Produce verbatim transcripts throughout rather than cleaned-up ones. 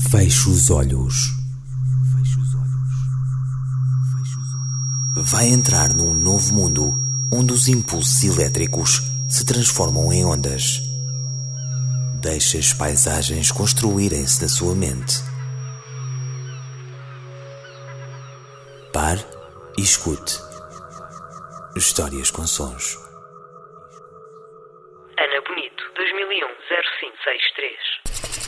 Feche os olhos. Vai entrar num novo mundo onde os impulsos elétricos se transformam em ondas. Deixe as paisagens construírem-se na sua mente. Pare e escute. Histórias com sons. Ana Bonito, dois mil e um, zero cinco seis três.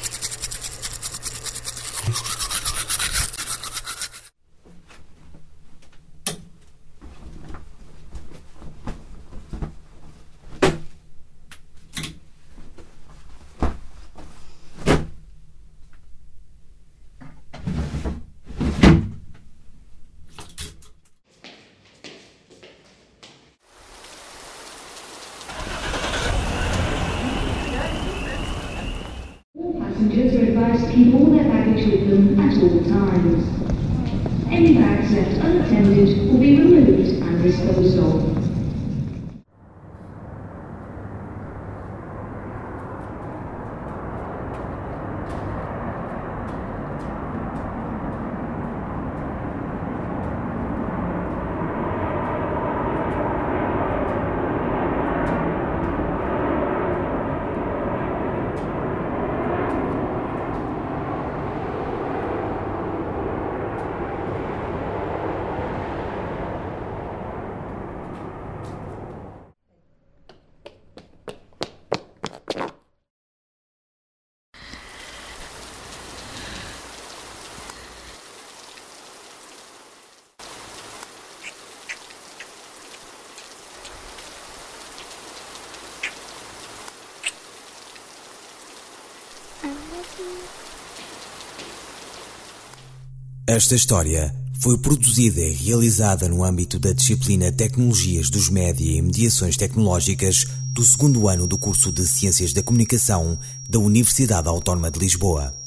Passengers are advised to keep all their baggage with them at all times. Any bags left unattended will be removed and disposed of. Esta história foi produzida e realizada no âmbito da disciplina Tecnologias dos Média e Mediações Tecnológicas do segundo ano do curso de Ciências da Comunicação da Universidade Autónoma de Lisboa.